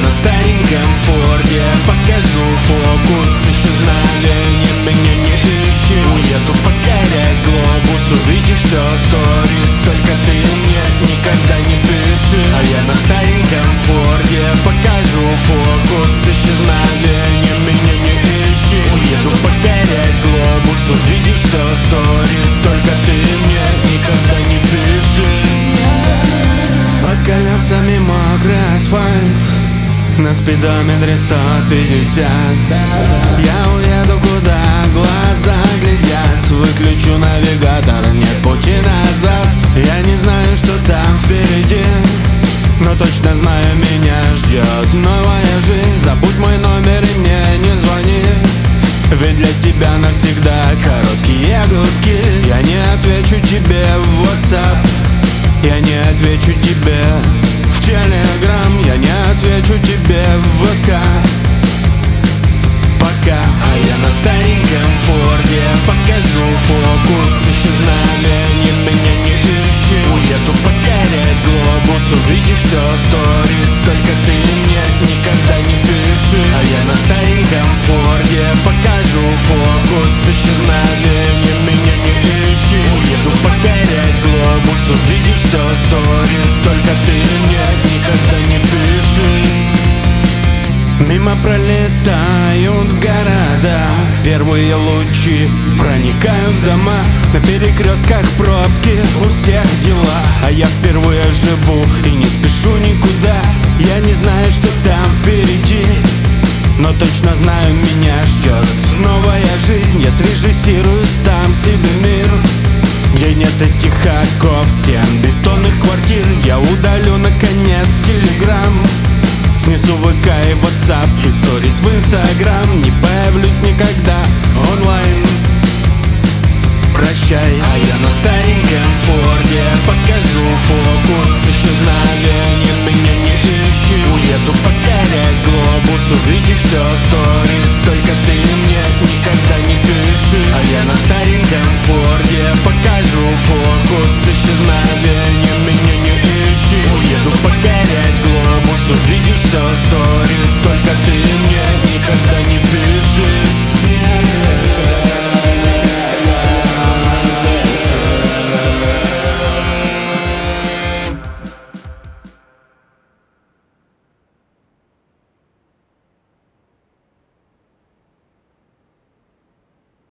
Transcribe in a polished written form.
на стареньком форде, покажу фокус исчезновения. Меня не ищи, уеду покорять глобус. Увидишь все в сторис, только ты мне никогда не пиши. А я на стареньком форде покажу фокус исчезновения. Меня не ищи, уеду покорять глобус. Увидишь все в сторис, только ты мне никогда не пиши. Под колесами мокрый асфальт, на спидометре 150. Я уеду, куда глаза глядят. Выключу навигатор, нет пути назад. Я не знаю, что там впереди, но точно знаю, меня ждет новая жизнь. Забудь мой номер и мне не звони, ведь для тебя навсегда короткие гудки. Я не отвечу тебе в WhatsApp, я не отвечу тебе в Telegram, я не отвечу тебе в ВК. Пока. А я на стареньком форде покажу фокус исчезновения. Меня не ищи, уеду покорять глобус. Увидишь все в сторис, только ты мне никогда не пиши. А я на стареньком форде покажу фокус исчезновения. Меня не ищи, уеду покорять глобус. Увидишь все в сторис, только ты мне никогда не пиши. Мимо пролетают города, первые лучи проникают в дома. На перекрестках пробки, у всех дела, а я впервые живу и не спешу никуда. Я не знаю, что там впереди, но точно знаю, меня ждет новая жизнь. Я срежиссирую сам себе мир, где нет этих оков, стен, бетонных квартир. Я удалю, наконец, Telegram, снесу ВК и WhatsApp, и сторис в Instagram. Не появлюсь никогда онлайн. Прощай. А я на стареньком форде покажу фокус исчезновения. Меня не ищи, уеду покорять глобус. Увидишь